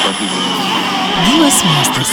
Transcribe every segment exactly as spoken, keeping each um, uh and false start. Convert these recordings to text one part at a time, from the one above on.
Gyvas miestas.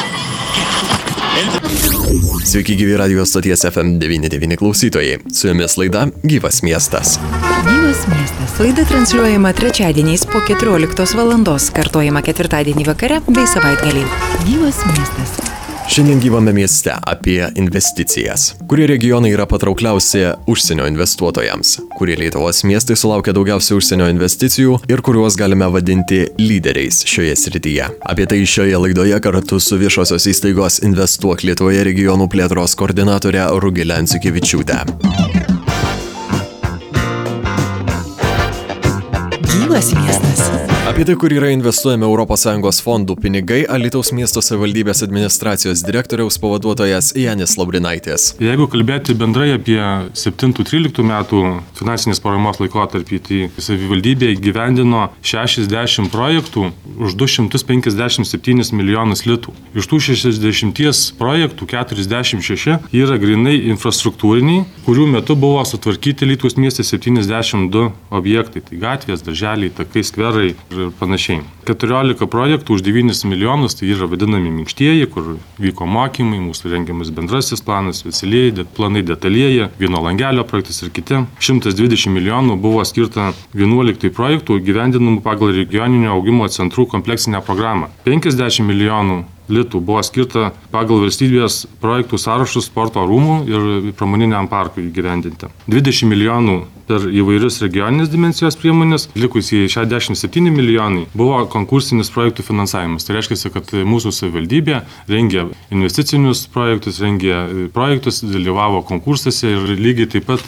Sveiki gyvi radio stoties F M devyni devyni klausytojai. Su jumis laida Gyvas miestas. Gyvas miestas. Laida transliuojama trečiadieniais po keturioliktos valandos, kartojama ketvirtadienį vakare bei savaitgalį. Gyvas miestas. Šiandien gyvame mieste apie investicijas. Kurie regionai yra patraukliausi užsienio investuotojams? Kurie Lietuvos miestai sulaukia daugiausiai užsienio investicijų ir kuriuos galime vadinti lyderiais šioje srityje? Apie tai šioje laidoje kartu su viešosios įstaigos Investuok Lietuvoje regionų plėtros koordinatore Rugile Anciukevičiūte. Gyvas miestas. Apie tai, kur yra investuojami Europos Sąjungos fondų pinigai, Alytaus miesto savivaldybės administracijos direktoriaus pavaduotojas Janis Laurinaitis. Jeigu kalbėti bendrai apie septintų tryliktų metų finansinės paramos laikotarpį, tai savivaldybė įgyvendino šešiasdešimt projektų už du šimtus penkiasdešimt septynis milijonus litų. Iš tų šešiasdešimties projektų keturiasdešimt šeši yra grinai infrastruktūriniai, kurių metu buvo sutvarkyti Alytaus mieste septyniasdešimt du objektai. Tai gatvės, darželiai, takai, skverai ir panašiai. keturiolika projektų už devynis milijonus, tai yra vadinami minkštieji, kur vyko mokymai, mūsų rengiamas bendrasis planas, specialieji det, planai detalieji, vieno langelio projektas ir kiti. šimtas dvidešimt milijonų buvo skirta vienuolikai projektų gyvendinamų pagal regioninio augimo centrų kompleksinę programą. penkiasdešimt milijonų litų buvo skirta pagal valstybės projektų sąrašus sporto rūmų ir pramoniniam parkui įgyvendinti. dvidešimt milijonų per įvairius regioninės dimensijos priemonės, likusieji šešiasdešimt septyni milijonai buvo konkursinis projektų finansavimas. Tai reiškia, kad mūsų savivaldybė rengė investicinius projektus, rengė projektus, dalyvavo konkursuose ir lygiai taip pat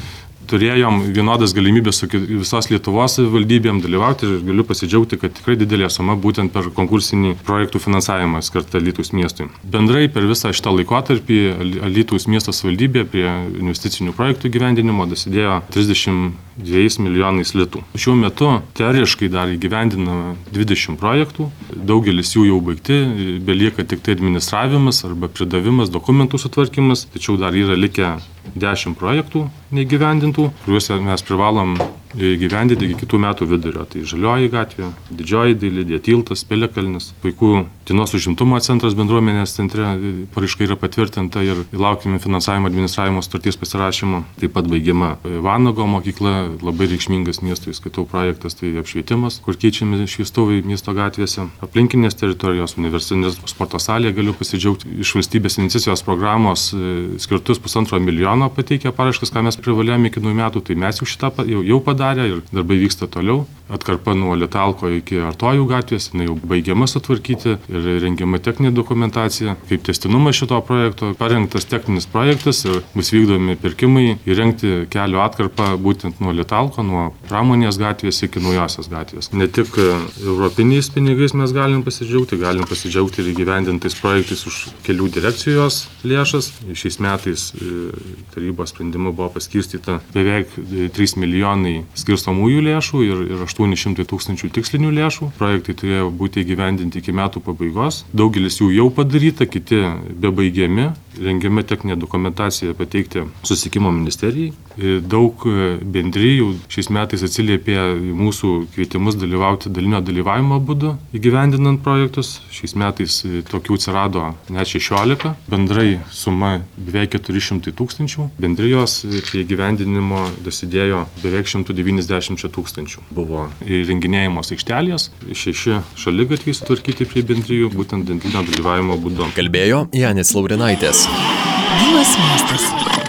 turėjom vienodas galimybės su visos Lietuvos savivaldybėm dalyvauti ir galiu pasidžiaugti, kad tikrai didelė suma būtent per konkursinį projektų finansavimą skirtą Alytaus miestui. Bendrai per visą šitą laikotarpį Alytaus miesto savivaldybė prie investicinių projektų gyvendinimo dasidėjo trisdešimt dviejais milijonais litų. Šiuo metu teoriškai dar įgyvendinama dvidešimt projektų, daugelis jų jau baigti, belieka tik tai administravimas arba pridavimas, dokumentų sutvarkymas, tačiau dar yra likę dešimt projektų neįgyvendintų, kuriuose mes privalom įgyvendinti iki kitų metų vidurio. Tai Žalioji gatvė, Didžioji dailidė, Tiltas, Piliakalnis, Vaikų dienos užimtumo centras bendruomenės centre paraiška yra patvirtinta ir laukime finansavimo administravimo sutarties pasirašymo. Taip pat baigiama Vanago mokykla, labai reikšmingas miestui skaitau projektas, tai apšvietimas, kur keičiami šviestuvai miesto gatvėse. Aplinkinės teritorijos, universitetinės sporto salė, galiu pasidžiaugti, iš valstybės iniciacijos programos skirtus pusantro milijono pateikė paraiškas, ką mes privalėjome iki naujų metų, tai mes jau šitą jau, jau padarė ir darbai vyksta toliau. Atkarpa nuo Litalko iki Artojų gatvės, jinai jau baigiama sutvarkyti ir rengiama techninė dokumentacija. Kaip tęstinumas šito projekto, parengtas techninis projektas ir bus vykdomi pirkimai įrengti kelio atkarpą būtent nuo Litalko, nuo Pramonės gatvės iki Naujosios gatvės. Ne tik europiniais pinigais mes galim pasidžiaugti, galim pasidžiaugti ir įgyvendintais projektais už kelių direkcijos lėšas. Šiais metais tarybos sprendimu buvo paskirstyta beveik trys milijonai skirstomųjų lėšų ir, ir aštuoni šimtai tūkstančių tikslinių lėšų. Projektai turėjo būti įgyvendinti iki metų pabaigos. Daugelis jų jau padaryta, kiti bebaigiami. Rengiama techninė dokumentacija pateikti Susisiekimo ministerijai. Daug bendrijų šiais metais atsiliepė mūsų kvietimus dalyvauti dalinio dalyvavimo būdu įgyvendinant projektus. Šiais metais tokių atsirado net šešiolika. Bendrai suma beveik keturi šimtai tūkstančių. Bendrijos prie įgyvendinimo dasidėjo beveik šimtas devyniasdešimt tūkstančių. Buvo įrenginėjamos aikštelės, šeši šaligatviai sutvarkyti prie bendrijų, būtent dalinio dalyvavimo būdu. Kalbėjo Janis Laurinaitis. Gyvas miestas.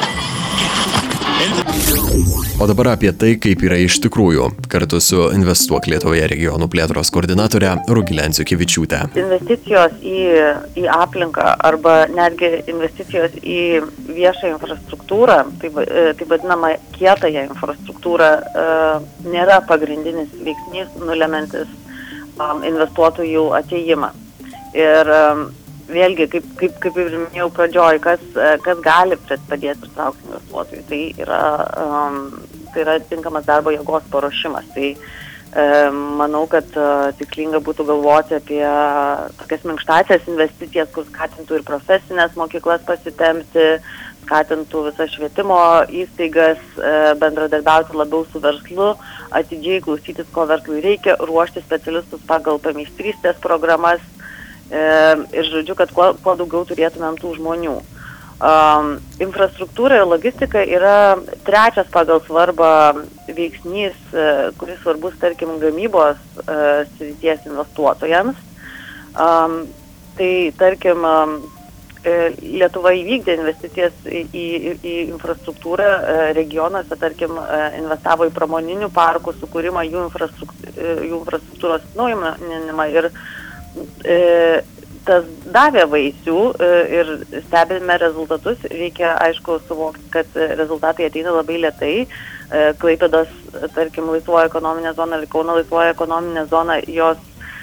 O dabar apie tai, kaip yra iš tikrųjų, kartu su Investuok Lietuvoje regionų plėtros koordinatore Rugile Anciukevičiūte. Investicijos į, į aplinką arba netgi investicijos į viešą infrastruktūrą, tai, tai vadinama kietąją infrastruktūrą, nėra pagrindinis veiksnys nulemantis investuotojų atėjimą. Ir vėlgi, kaip, kaip, kaip ir minėjau pradžioj, kas, kas gali padėti pritraukti investuotojų, tai yra, um, tai yra tinkamas darbo jėgos paruošimas. Tai Manau, kad tikslinga būtų galvoti apie tokias minkštasias investicijas, kur skatintų ir profesinės mokyklas pasitemti, skatintų visas švietimo įstaigas bendradarbiauti labiau su verslu, atidžiai klausytis, ko verslui reikia, ruošti specialistus pagal pameistrystės programas ir žodžiu, kad kuo, kuo daugiau turėtumėm tų žmonių. Um, infrastruktūra ir logistika yra trečias pagal svarbą veiksnys, uh, kuris svarbus, tarkim, gamybos uh, srities investuotojams. Um, tai, tarkim, um, Lietuva įvykdė investicijas į, į, į infrastruktūrą uh, regionuose, tarkim, uh, investavo į pramoninių parkų sukūrimą, jų, infrastruktūr, uh, jų infrastruktūros atnaujinimą ir uh, tas davė vaisių ir stebime rezultatus. Reikia, aišku, suvokti, kad rezultatai ateina labai lėtai. Klaipėdos, tarkim, laisvoji ekonominė zona ir Kauno laisvoji ekonominė zona, jos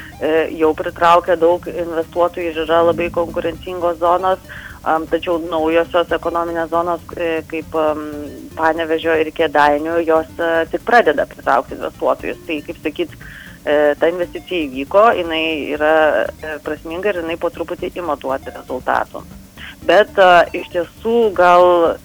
jau pritraukia daug investuotojų ir yra labai konkurencingos zonos, tačiau naujosios ekonominės zonos, kaip Panevėžio ir Kėdainių, jos tik pradeda pritraukti investuotojus. Tai, kaip sakyt, ta investicija įvyko, jinai yra prasminga ir jinai po truputį ima duoti rezultatų. Bet a, iš tiesų gal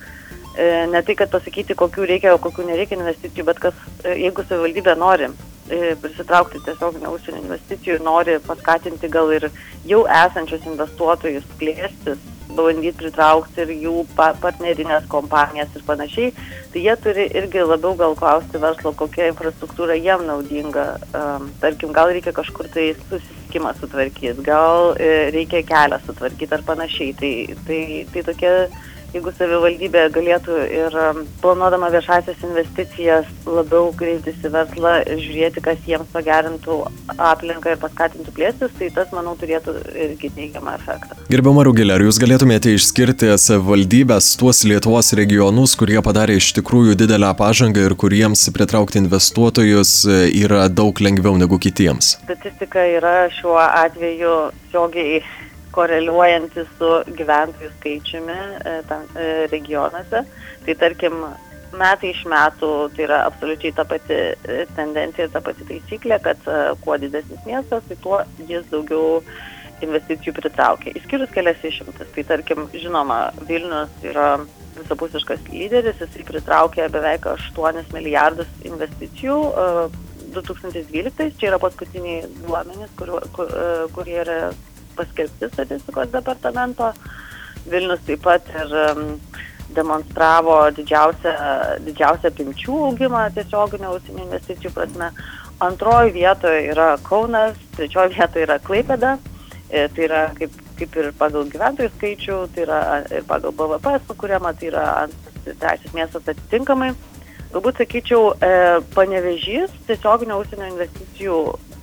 e, ne tai, kad pasakyti, kokių reikia, o kokių nereikia investicijų, bet kas, e, jeigu savivaldybė nori e, prisitraukti tiesiog ne užsienio investicijų, nori paskatinti gal ir jau esančius investuotojus plėstis, bandyti pritraukti ir jų partnerinės kompanijas ir panašiai, tai jie turi irgi labiau gal klausti verslo, kokia infrastruktūra jiem naudinga. Um, tarkim, gal reikia kažkur tai susisiekimą sutvarkyti, gal e, reikia kelią sutvarkyti ar panašiai. Tai, tai, tai tokia, jeigu savivaldybė galėtų ir planuodama viešasias investicijas labiau kreiptis į verslą, žiūrėti, kas jiems pagerintų aplinką ir paskatintų plėstis, tai tas, manau, turėtų irgi teigiamą efektą. Gerbiama Rugilė, ar jūs galėtumėte išskirti savivaldybės, tuos Lietuvos regionus, kurie padarė iš tikrųjų didelę pažangą ir kuriems pritraukti investuotojus yra daug lengviau negu kitiems? Statistika yra šiuo atveju tiesiogiai koreliuojantis su gyventojų skaičiumi e, tam, e, regionuose. Tai tarkim, metai iš metų tai yra absoliučiai ta pati tendencija ir ta pati taisyklė, kad e, kuo didesnis miestas, tai tuo jis daugiau investicijų pritraukia. Išskyrus kelias išimtis. Tai tarkim, žinoma, Vilnius yra visapusiškas lyderis, jis pritraukė beveik aštuonis milijardus investicijų e, du tūkstančiai dvyliktais. Čia yra paskutiniai duomenys, kur, kur, kurie yra paskelbti statistikos departamento. Vilnius taip pat ir um, demonstravo didžiausią, didžiausią apimčių augimą tiesioginio užsienio investicijų prasme. Antroji vietoje yra Kaunas, trečioji vietoje yra Klaipėda. E, tai yra kaip, kaip ir pagal gyventojų skaičių, tai yra ir pagal B V P sukūriama, tai yra antras ir trečias miestas atitinkamai. Galbūt sakyčiau, e, Panevėžys tiesioginio užsienio investicijų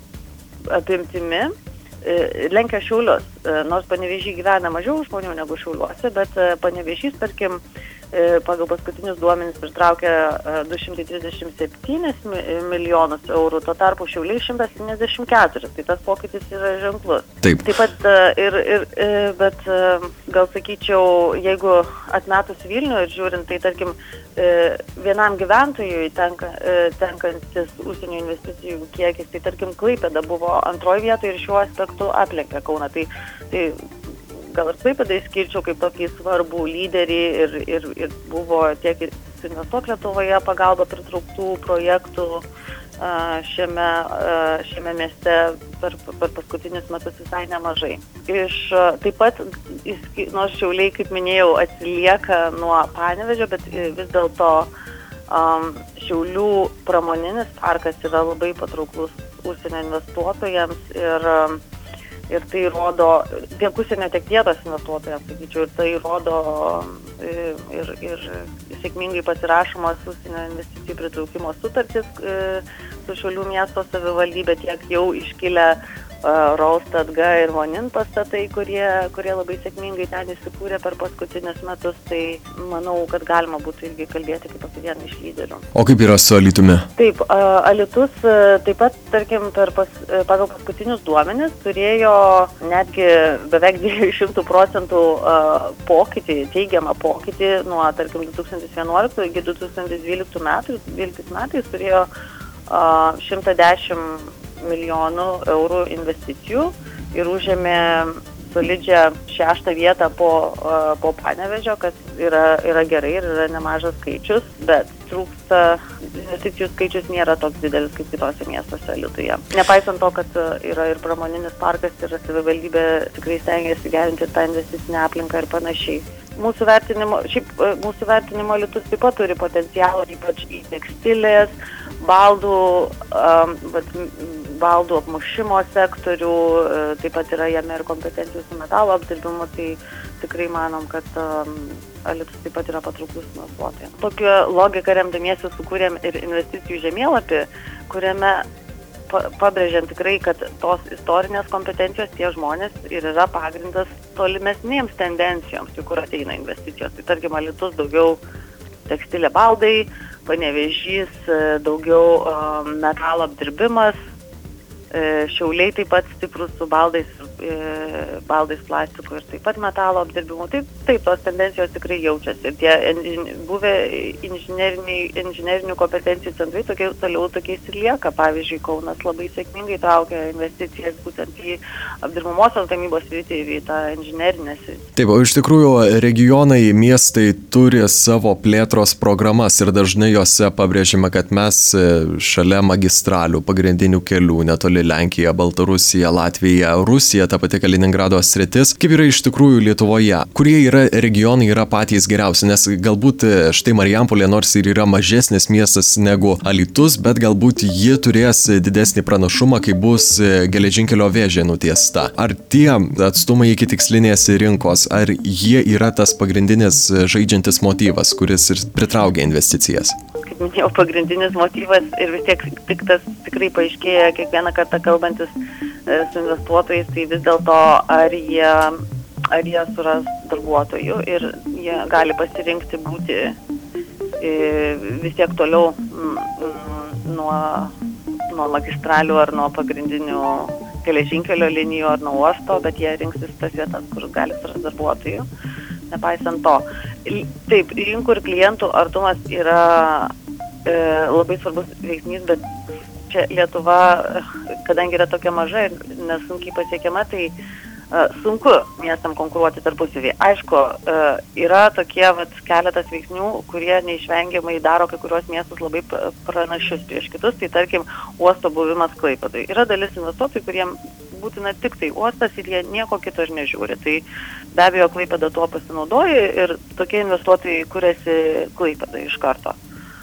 apimtimi lenkia Šiaulius, nors Panevėžy gyvena mažiau žmonių negu Šiauliuose, bet Panevėžys, tarkim, pagal paskutinius duomenis pritraukia du šimtai trisdešimt septynis milijonus eurų, tuo tarpu Šiauliai šimtas septyniasdešimt keturi, tai tas pokytis yra ženklus. Taip. Taip pat, ir, ir, bet gal sakyčiau, jeigu atmetus Vilnių ir žiūrint, tai tarkim, vienam gyventojui tenka, tenkantis užsienio investicijų kiekis, tai tarkim Klaipėda buvo antroji vietoje ir šiuo aspektu aplenkė Kauną. Tai, tai gal ir Klaipėdą išskirčiau kaip tokį svarbų lyderį ir, ir, ir buvo tiek ir Investuok Lietuvoje pagalba pritrauktų projektų šiame, šiame mieste per, per paskutinius metus visai nemažai. Iš, taip pat, nors Šiauliai, kaip minėjau, atsilieka nuo Panevėžio, bet vis dėlto um, Šiaulių pramoninis parkas yra labai patrauklus užsienio investuotojams ir um, Ir tai rodo tiek užsienio, tiek vietos investuotojams, sakyčiau, ir tai rodo ir, ir sėkmingai pasirašomos užsienio investicijų pritraukimo sutartys su Šiaulių miesto savivaldybė, tiek jau iškilę Rolstad G ir Monin pastatai, kurie, kurie labai sėkmingai ten įsikūrė per paskutinius metus, tai manau, kad galima būtų irgi kalbėti kaip apie vieną iš lyderių. O kaip yra su Alytumi? Taip, Alytus taip pat, tarkim, per pas, pagal paskutinius duomenis turėjo netgi beveik dviejų šimtų procentų pokytį, teigiamą pokytį nuo, tarkim, du tūkstančiai vienuoliktų iki du tūkstančiai dvyliktų metų, dvyliktais metais turėjo šimtą dešimt milijonų eurų investicijų ir užėmė solidžią šeštą vietą po, po Panevėžio, kas yra, yra gerai ir yra nemažas skaičius, bet trūksta, investicijų skaičius nėra toks didelis kaip kitose miestuose Alytuje. Nepaisant to, kad yra ir pramoninis parkas ir savivaldybė tikrai stengiasi gerinti tą investicinę aplinką ir panašiai. Mūsų vertinimo, šiaip, mūsų vertinimo Alytus taip pat turi potencialą, ypač į tekstilės, baldų, um, baldų apmušimo sektorių, taip pat yra jame ir kompetencijų su metalo apdirbimu, tai tikrai manom, kad um, Alytus taip pat yra patrauklus investuotojams. Tokią logiką remdamiesi sukūrėm ir investicijų žemėlapį, kuriame pabrėžiant tikrai, kad tos istorinės kompetencijos tie žmonės ir yra pagrindas tolimesnėms tendencijoms, į kur ateina investicijos. Tai tarkim, Alytus daugiau tekstilė baldai, Panevėžys daugiau um, metalo apdirbimas, e, Šiauliai taip pat stiprus su baldais, e, baldais plastiku ir taip pat metalo apdirbimu. Taip, taip, tos tendencijos tikrai jaučiasi. Ir tie inžin, buvę inžinerinių kompetencijų centrai tokie, toliau tokiais ir lieka. Pavyzdžiui, Kaunas labai sėkmingai traukia investicijas būtent į apdirbamosios gamybos sritį ir į tą inžinerinę sritį. Taip, o iš tikrųjų regionai, miestai turi savo plėtros programas ir dažnai jose pabrėžima, kad mes šalia magistralių, pagrindinių kelių, netoli Lenkija, Baltarusija, Latvija, Rusija, ta pati Kaliningrado sritis, kaip yra iš tikrųjų Lietuvoje, kurie yra regionai yra patys geriausi, nes galbūt štai Marijampolė nors ir yra mažesnis miestas negu Alytus, bet galbūt ji turės didesnį pranašumą, kai bus geležinkelio vėžė nutiesta. Ar tie atstumai iki tikslinės rinkos, ar jie yra tas pagrindinis žaidžiantis motyvas, kuris ir pritraukia investicijas? Kaip minėjau, pagrindinis motyvas ir vis tiek tik tas tikrai paaiškėja kiekvieną kartą kalbantis su investuotojais, tai vis dėlto ar jie, ar jie suras darbuotojų ir jie gali pasirinkti būti vis tiek toliau nuo, nuo magistralių ar nuo pagrindinių geležinkelio linijų ar nuo uosto, bet jie rinksis tas vietas, kur gali surasti darbuotojų. Nepaisant to. Taip, rinkų ir klientų artumas yra e, labai svarbus veiksnys, bet čia Lietuva, kadangi yra tokia maža ir nesunkiai pasiekiama, tai e, sunku miestam konkuruoti tarpusavį. Aišku, e, yra tokie vat, keletas veiksnių, kurie neišvengiamai daro kai kurios miestus labai pranašius prieš kitus, tai tarkim, uosto buvimas Klaipėdoje. Yra dalis investuotojų, kuriem būtina tik tai uostas ir jie nieko kito ir nežiūri. Tai be abejo Klaipėda tuo pasinaudoja ir tokie investuotojai kuriasi Klaipėdoje iš karto.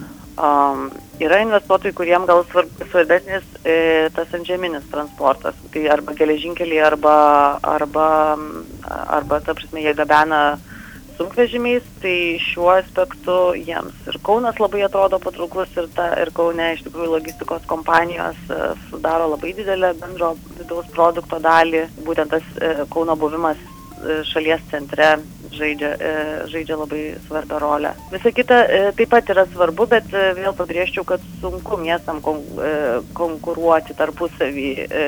Um, yra investuotojai, kuriem gal svarb, svarbesnis e, tas antžeminis transportas. Tai arba geležinkeliai, arba, arba, arba ta prasme, jie gabena sunkvežimiais, tai šiuo aspektu jiems ir Kaunas labai atrodo patrauklus ir, ta, ir Kaune iš tikrųjų logistikos kompanijos e, sudaro labai didelę bendro vidaus produkto dalį. Būtent tas e, Kauno buvimas e, šalies centre žaidžia, e, žaidžia labai svarbią rolę. Visa kita e, taip pat yra svarbu, bet e, vėl pabrėžčiau, kad sunku miestam kon, e, konkuruoti tarpusavį e,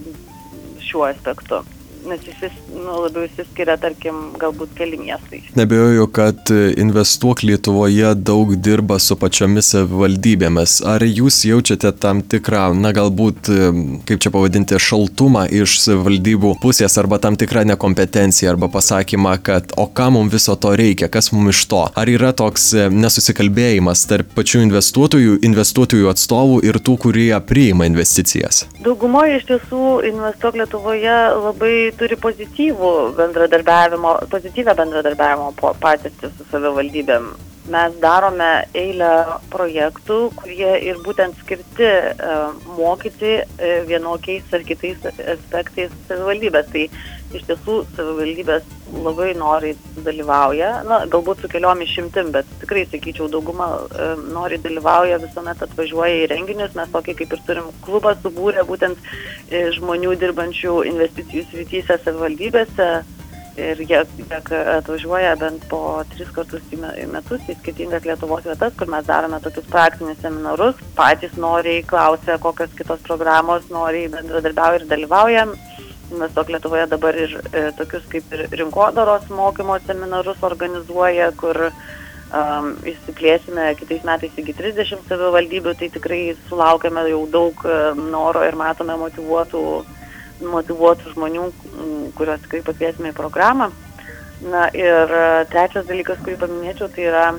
šiuo aspektu. Nes jis nu, labiau įsiskiria, tarkim, galbūt keli miestai. Nebejoju, kad Investuok Lietuvoje daug dirba su pačiomis savivaldybėmis. Ar jūs jaučiate tam tikrą, na galbūt, kaip čia pavadinti, šaltumą iš savivaldybių pusės arba tam tikrą nekompetenciją arba pasakymą, kad o ką mums viso to reikia, kas mums iš to? Ar yra toks nesusikalbėjimas tarp pačių investuotojų, investuotojų atstovų ir tų, kurie priima investicijas? Daugumoje iš tiesų Investuok Lietuvoje labai turi pozityvų bendradarbiavimo, pozityvę bendradarbiavimo patirtį su savivaldybėm. Mes darome eilę projektų, kurie ir būtent skirti uh, mokyti uh, vienokiais ar kitais aspektais savivaldybės. Tai iš tiesų savivaldybės labai noriai dalyvauja, na, galbūt su keliom išimtim, bet tikrai, sakyčiau, dauguma uh, noriai dalyvauja, visuomet atvažiuoja į renginius. Mes tokį kaip ir turim klubą subūrę būtent uh, žmonių dirbančių investicijų srityse savivaldybėse. Ir jie atvažiuoja bent po tris kartus į metus į skirtingas Lietuvos vietas, kur mes darome tokius praktinius seminarus. Patys noriai klausia, kokios kitos programos noriai bendradarbiauja ir dalyvauja. Investuok Lietuvoje dabar ir e, tokius kaip ir rinkodaros mokymo seminarus organizuoja, kur um, išsiplėsime kitais metais iki trisdešimt savivaldybių, tai tikrai sulaukėme jau daug noro ir matome motyvuotų, motyvuotų žmonių, kuriuos tikrai pakviesime į programą. Na ir trečias dalykas, kurį paminėčiau, tai yra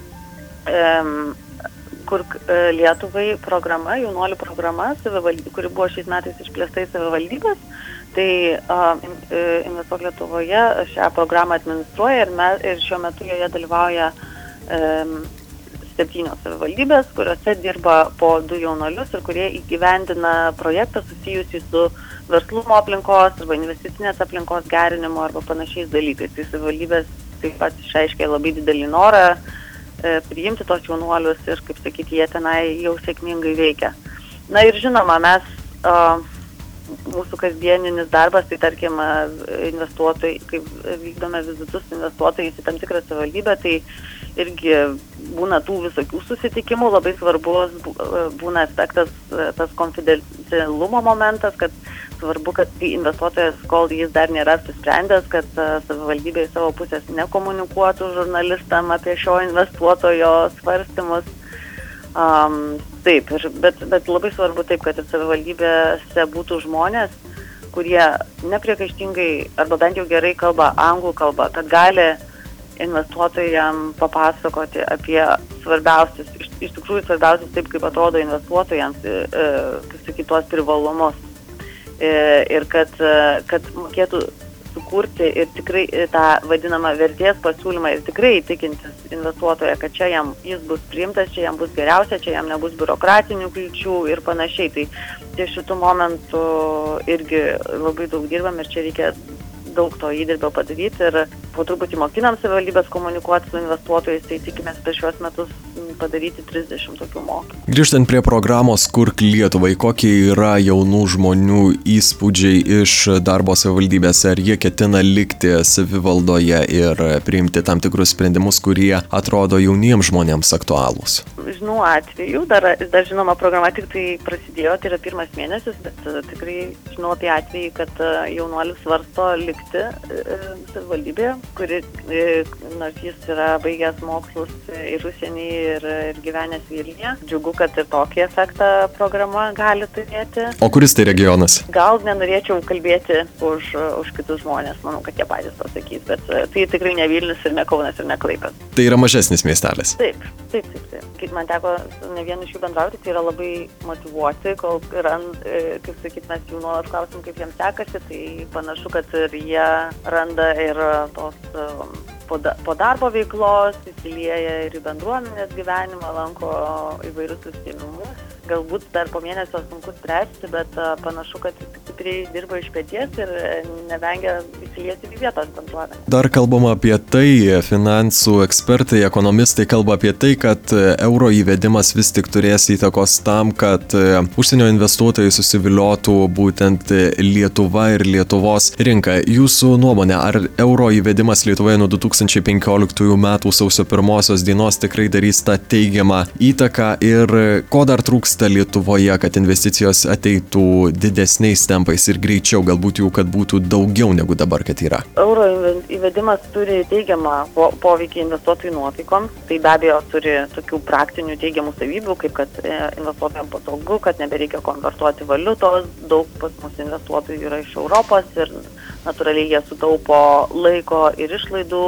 um, Kurk Lietuvai programa, jaunuolių programa, kuri buvo šiais metais išplėsta į savivaldybės. Tai uh, Investuok Lietuvoje šią programą administruoja ir, me, ir šiuo metu joje dalyvauja um, septynios savivaldybės, kuriuose dirba po du jaunuolius ir kurie įgyvendina projektą susijusį su verslumo aplinkos arba investicinės aplinkos gerinimo arba panašiais dalykais. Tai savivaldybės taip pat išreiškė labai didelį norą priimti tos jaunuolius ir, kaip sakyti, jie tenai jau sėkmingai veikia. Na ir žinoma, mes, uh, mūsų kasdieninis darbas, tai tarkim, investuotojai, kaip vykdome vizitus investuotojais į tam tikrą savivaldybę, tai irgi būna tų visokių susitikimų, labai svarbus būna aspektas, tas konfidencialumo momentas, kad svarbu, kad investuotojas, kol jis dar nėra apsisprendęs, kad savivaldybė iš savo pusės nekomunikuotų žurnalistam apie šio investuotojo svarstymus. Um, taip, ir, bet, bet labai svarbu taip, kad ir savivaldybėse būtų žmonės, kurie nepriekaištingai arba bent jau gerai kalba anglų kalbą, kad gali investuotojams papasakoti apie svarbiausius, iš, iš tikrųjų svarbiausius taip, kaip atrodo investuotojams, e, kaip sakyti, tuos privalumus. Ir kad, kad mokėtų sukurti ir tikrai tą vadinamą vertės pasiūlymą ir tikrai įtikintis investuotoją, kad čia jam jis bus priimtas, čia jam bus geriausia, čia jam nebus biurokratinių kliūčių ir panašiai. Tai ties šitų momentų irgi labai daug dirbam ir čia reikia daug to įdirbio padaryti ir po truputį mokinam savivaldybės komunikuoti su investuotojais, tai tikimės per šiuos metus padaryti trisdešimt tokių mokymų. Grįžtant prie programos Kurk Lietuvai, kokie yra jaunų žmonių įspūdžiai iš darbo savivaldybėse, ar jie ketina likti savivaldoje ir priimti tam tikrus sprendimus, kurie atrodo jauniems žmonėms aktualūs? Žinau atvejų, dar, dar žinoma, programa tik tai prasidėjo, tai yra pirmas mėnesis, bet tikrai žinau apie atvejį, kad jaunuolis svarsto likti savivaldybėje, kuri, nors jis yra baigęs mokslus ir užsienį ir, ir gyvenęs Vilniuje. Džiugu, kad ir tokį efektą programa gali turėti. O kuris tai regionas? Gal nenorėčiau kalbėti už, už kitus žmonės, manau, kad jie patys pasakys, bet tai tikrai ne Vilnius ir ne Kaunas ir ne Klaipėda. Tai yra mažesnis miestelis? Taip, taip, taip, taip. Kaip man teko ne vienu iš jų bendrauti, tai yra labai motyvuoti, kol yra, kaip sakyt, mes jų nuolat klausim, kaip jiems sekasi, tai panašu, kad ir jie randa ir tos po, da, po darbo veiklos, įsilieja ir į bendruomenės gyvenimą, lanko įvairius užsiėmimus. Galbūt dar po mėnesio sunku spręsti, bet panašu, kad stipriai dirba iš peties ir nevengia įsilieti į vietos bendruomenę. Dar kalbama apie tai, finansų ekspertai, ekonomistai kalba apie tai, kad euro įvedimas vis tik turės įtakos tam, kad užsienio investuotojai susiviliotų būtent Lietuva ir Lietuvos rinka. Jūsų nuomonė, ar euro įvedimas Lietuvoje nuo du tūkstančiai penkioliktųjų metų sausio pirmosios dienos tikrai darys tą teigiamą įtaką ir ko dar trūksta Lietuvoje, kad investicijos ateitų didesniais tempais ir greičiau, galbūt jų, kad būtų daugiau negu dabar, kad yra? Euro įvedimas turi teigiamą po, poveikį investuotojų nuotaikoms. Tai be abejo turi tokių praktinių teigiamų savybių, kaip kad investuotojams patogu, kad nebereikia konvertuoti valiutos, daug pas mus investuotojų yra iš Europos ir natūraliai jie sutaupo laiko ir išlaidų,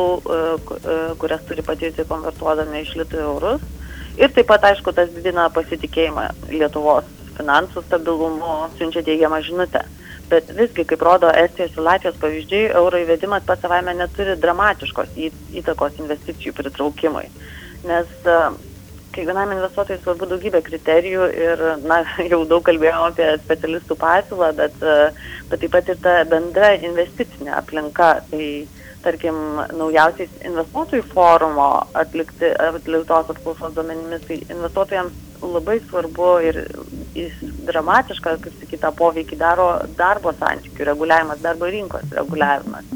kurias turi patirti konvertuodami iš litų eurus. Ir taip pat, aišku, tas didina pasitikėjimą Lietuvos finansų stabilumu, siunčia teigiamą žinutę. Bet visgi, kaip rodo Estijos ir Latvijos pavyzdžiai, euro įvedimas pats savaime neturi dramatiškos įtakos investicijų pritraukimui. Nes uh, kiekvienam investuotojui svarbu daugybė kriterijų ir, na, jau daug kalbėjome apie specialistų pasiūlą, bet, uh, bet taip pat ir ta bendra investicinė aplinka. Tai tarkim, naujausiais investuotojų forumo atlikti, atliktos apklausos duomenimis, tai investuotojams labai svarbu ir dramatišką, kaip sakyta, poveikį daro darbo santykių reguliavimas, darbo rinkos reguliavimas.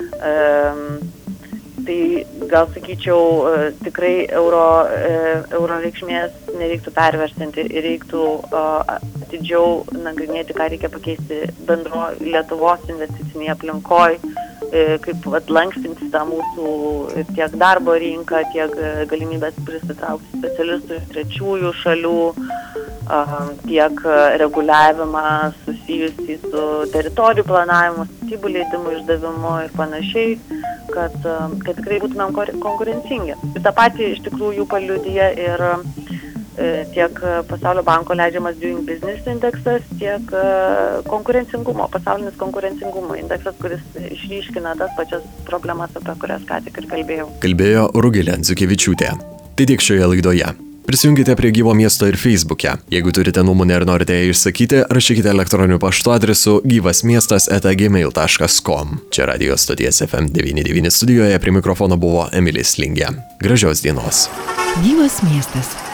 Um, tai gal sakyčiau, tikrai euro, euro reikšmės nereiktų pervertinti ir reiktų uh, atidžiau nagrinėti, ką reikia pakeisti bendro Lietuvos investicinėje aplinkoje, kaip atlankstinti tą mūsų tiek darbo rinką, tiek galimybės prisitraukti specialistų iš trečiųjų šalių, tiek reguliavimą susijusį su teritorijų planavimu, statybų leidimų išdavimu ir panašiai, kad, kad tikrai būtumėm konkurencingi. Ir tą patį iš tikrųjų paliudija ir tiek Pasaulio banko leidžiamas Doing Business indeksas, tiek konkurencingumo, pasaulinis konkurencingumo indeksas, kuris išryškina tas pačias problemas, apie kurias ką tik ir kalbėjau. Kalbėjo Rugilė Dziukevičiūtė. Tai tiek šioje laidoje. Prisijungite prie Gyvo miesto ir Facebook'e. Jeigu turite nuomonę ir norite ją išsakyti, rašykite elektroniniu paštu adresu gyvasmiestas eta gmail taškas com. Čia Radio stoties F M devyni devyni studijoje prie mikrofono buvo Emilis Lingė. Gražios dienos. Gyvas miestas.